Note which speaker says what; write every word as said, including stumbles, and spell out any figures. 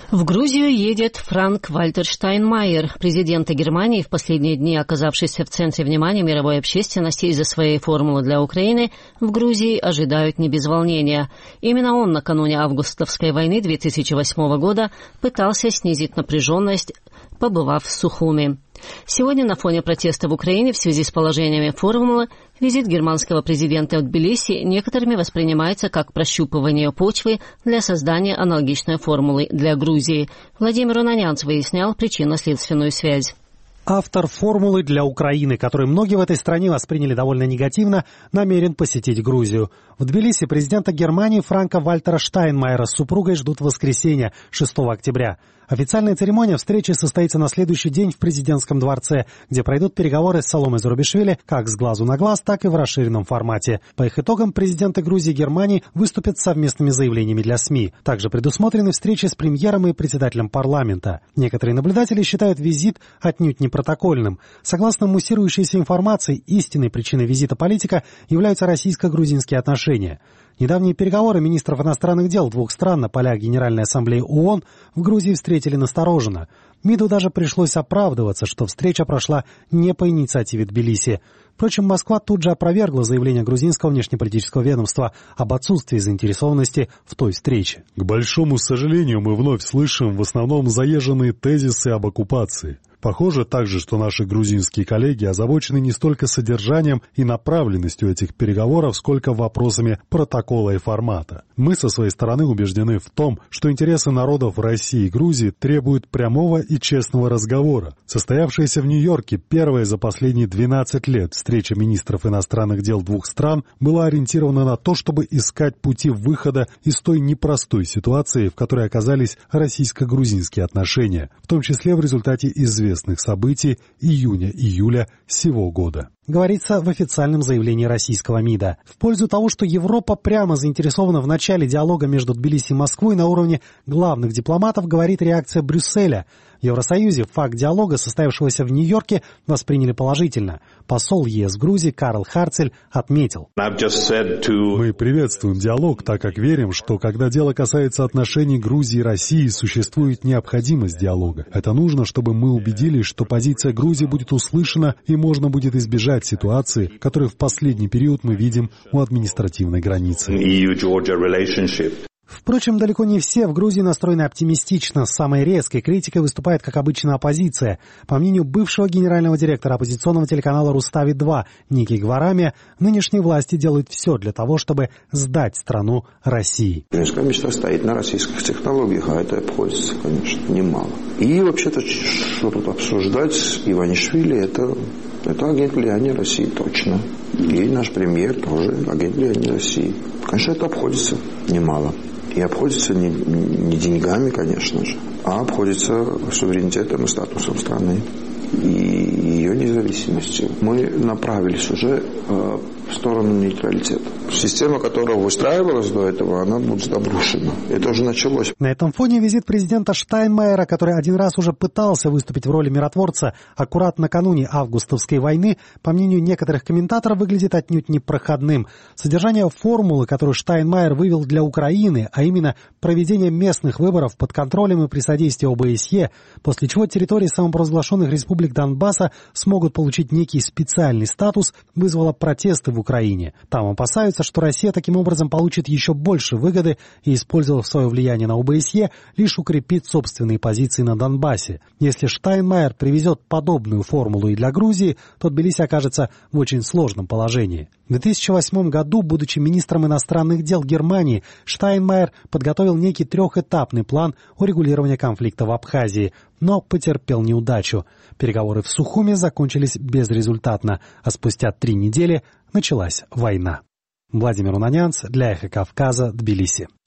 Speaker 1: В Грузию едет Франк-Вальтер Штайнмайер. Президент Германии, в последние дни оказавшийся в центре внимания мировой общественности из-за своей формулы для Украины, в Грузии ожидают не без волнения. Именно он накануне августовской войны две тысячи восьмого года пытался снизить напряженность, побывав в Сухуми. Сегодня на фоне протеста в Украине в связи с положениями формулы визит германского президента в Тбилиси некоторыми воспринимается как прощупывание почвы для создания аналогичной формулы для Грузии. Владимир Унанянц выяснял причинно-следственную связь.
Speaker 2: Автор формулы для Украины, которую многие в этой стране восприняли довольно негативно, намерен посетить Грузию. В Тбилиси президента Германии Франка-Вальтера Штайнмайера с супругой ждут в воскресенье, шестого октября. Официальная церемония встречи состоится на следующий день в президентском дворце, где пройдут переговоры с Саломой Зурабишвили как с глазу на глаз, так и в расширенном формате. По их итогам президенты Грузии и Германии выступят с совместными заявлениями для СМИ. Также предусмотрены встречи с премьером и председателем парламента. Некоторые наблюдатели считают визит отнюдь не протокольным. Согласно муссирующейся информации, истинной причиной визита политика являются российско-грузинские отношения. Недавние переговоры министров иностранных дел двух стран на полях Генеральной Ассамблеи ООН в Грузии встретили настороженно. МИДу даже пришлось оправдываться, что встреча прошла не по инициативе Тбилиси. Впрочем, Москва тут же опровергла заявление грузинского внешнеполитического ведомства об отсутствии заинтересованности в той встрече.
Speaker 3: К большому сожалению, мы вновь слышим в основном заезженные тезисы об оккупации. Похоже также, что наши грузинские коллеги озабочены не столько содержанием и направленностью этих переговоров, сколько вопросами протокола и формата. Мы со своей стороны убеждены в том, что интересы народов России и Грузии требуют прямого и честного разговора. Состоявшаяся в Нью-Йорке первая за последние двенадцать лет встреча министров иностранных дел двух стран была ориентирована на то, чтобы искать пути выхода из той непростой ситуации, в которой оказались российско-грузинские отношения, в том числе в результате известных событий июня-июля сего года.
Speaker 2: Говорится в официальном заявлении российского МИДа. В пользу того, что Европа прямо заинтересована в начале диалога между Тбилиси и Москвой на уровне главных дипломатов, говорит реакция Брюсселя. В Евросоюзе факт диалога, состоявшегося в Нью-Йорке, восприняли положительно. Посол ЕС Грузии Карл Харцель отметил:
Speaker 3: Мы приветствуем диалог, так как верим, что когда дело касается отношений Грузии и России, существует необходимость диалога. Это нужно, чтобы мы убедились, что позиция Грузии будет услышана и можно будет избежать ситуации, которую в последний период мы видим у административной границы.
Speaker 2: Впрочем, далеко не все в Грузии настроены оптимистично. С самой резкой критикой выступает, как обычно, оппозиция. По мнению бывшего генерального директора оппозиционного телеканала «Рустави два» Ники Гварами, нынешние власти делают все для того, чтобы сдать страну России.
Speaker 4: Женская мечта стоит на российских технологиях, а это обходится, конечно, немало. И вообще-то, что тут обсуждать, Иванишвили – это, это агент влияния России, точно. И наш премьер тоже агент влияния России. Конечно, это обходится немало. И обходится не, не деньгами, конечно же, а обходится суверенитетом и статусом страны и ее независимостью. Мы направились уже э, в сторону нейтралитета. Система, которая выстраивалась до этого, она будет обрушена. Это уже началось.
Speaker 2: На этом фоне визит президента Штайнмайера, который один раз уже пытался выступить в роли миротворца, аккурат накануне августовской войны, по мнению некоторых комментаторов, выглядит отнюдь непроходным. Содержание формулы, которую Штайнмайер вывел для Украины, а именно проведение местных выборов под контролем и при содействии ОБСЕ, после чего территории самопровозглашенных республик Донбасса смогут получить некий специальный статус, вызвало протесты в Украине. Там опасаются, что Россия таким образом получит еще больше выгоды и, использовав свое влияние на ОБСЕ, лишь укрепит собственные позиции на Донбассе. Если Штайнмайер привезет подобную формулу и для Грузии, то Тбилиси окажется в очень сложном положении. В две тысячи восьмом году, будучи министром иностранных дел Германии, Штайнмайер подготовил некий трехэтапный план урегулирования конфликта в Абхазии, но потерпел неудачу. Переговоры в Сухуми закончились безрезультатно, а спустя три недели началась война. Владимир Унанянц для Эхо Кавказа, Тбилиси.